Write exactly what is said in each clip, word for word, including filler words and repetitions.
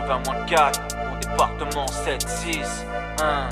vingt moins quatre, mon département sept six un.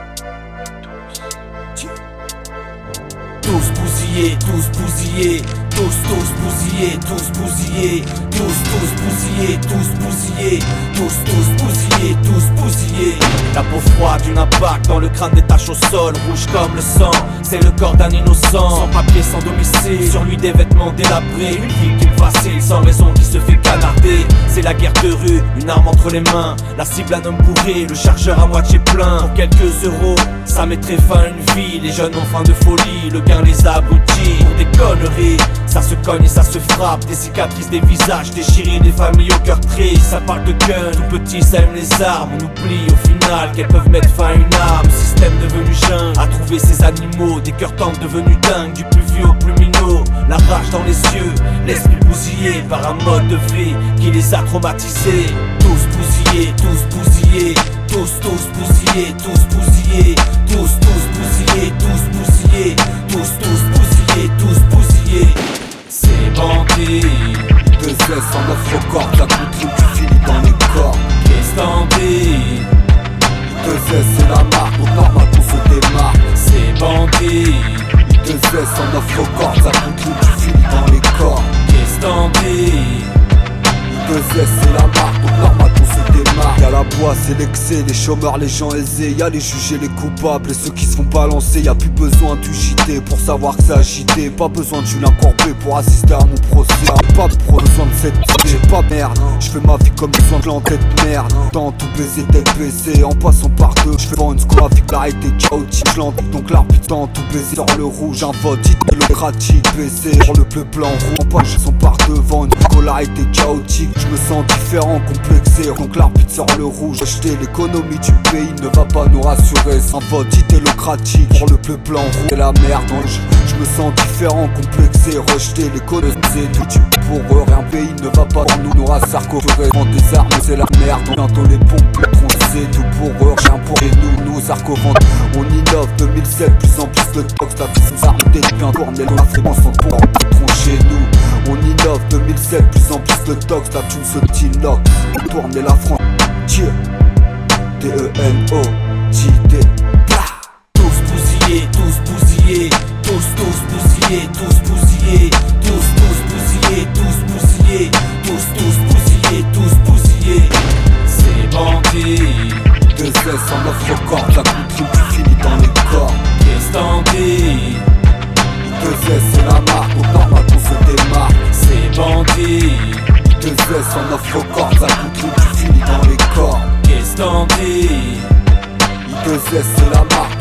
Tous bousillés, tous bousillés, tous tous bousillés, tous bousillés, tous tous bousillés, tous bousillés, tous tous bousillés, tous bousillés. La peau froide, une impact dans le crâne, des taches au sol, rouge comme le sang. C'est le corps d'un innocent, sans papier, sans domicile. Sur lui des vêtements délabrés, une victime facile, sans raison qui se fait canarder. C'est la guerre de rue, une arme entre les mains. La cible un homme bourré, le chargeur à moitié plein. Pour quelques euros, ça mettrait fin à une vie. Les jeunes ont faim de folie, le gain les abrutit. Pour des conneries, ça se cogne et ça se frappe. Des cicatrices, des visages déchirés, des familles au cœur triste. Ça parle de gun, tout petit ça aime les armes. On oublie au final qu'elles peuvent mettre fin à une arme. Système devenu jungle, à trouver ces animaux. Des cœurs tendres devenus dingues, du plus vieux au plus minot. La rage dans les yeux, l'esprit bousillé par un mode de vie qui les a traumatisés. Tous bousillés, tous bousillés, tous tous bousillés, tous bousillés, tous tous bousillés, tous bousillés, tous tous bousillés, tous bousillés. C'est bandit, deux S en offre corps, la coutume tu finis dans les corps. qu'est-ce t'en dis? Deux S c'est la marque, au normal qu'on se démarque. C'est bandit, deux S en offre corps, la coutume tu finis dans les corps. qu'est-ce t'en dis? deux S c'est la marque, au normal qu'on se démarque. Y'a la boisse c'est l'excès, les chômeurs, les gens aisés. Y'a les jugés, les coupables et ceux qui se font balancer. Y'a plus besoin du J T pour savoir que c'est agité. Pas besoin de Julien Courbet pour assister à mon procès. Pas besoin de cette j'ai pas merde. J'fais ma vie comme besoin de en tête merde. Dans tout baiser, tête baissée, en passant par deux. J'fais pas une scorafique, l'arrêté chaotique. J'l'endique donc l'arbitre dans tout baiser. Dans le rouge, un vote idéocratique. Baissé, sur le bleu, blanc, rouge. En page, sont par devant une scolarité chaotique. Je me sens différent, complexé. Donc l'arbitre sort le rouge. Acheter l'économie du pays ne va pas nous rassurer. C'est un vote idéocratique. Pour le bleu, blanc, rouge. C'est la merde. Je me sens différent, complexé. Rejeter l'économie, c'est tout type pour eux. Un pays ne va pas pour nous, nous rassurer. Prendre des armes, c'est la merde. Bientôt les pompes, les troncs, c'est tout pour eux. Rien pour et nous, nous arcoventes. On innove deux mille sept, plus en plus de tox. La puissance arrêtée de bien tourner. La fréquence en pour en chez nous. On innove deux mille sept, plus en plus de tox. La thune se tilloque. On tourne la France. Tiens. T E N O J D. Tous bousillés, tous bousillés, tous tous bousillés, tous bousillés, tous tous bousillés, tous bousillés, tous tous bousillés, tous bousillés. C'est bandit, deux S en offre corps, la coutume tu finis dans les corps. qu'est-ce t'en dis? deux S c'est la marque, au normal qu'on se démarque. C'est bandit, deux S en offre corps, la coutume tu finis dans les corps. qu'est-ce t'en dis? deux S c'est la marque,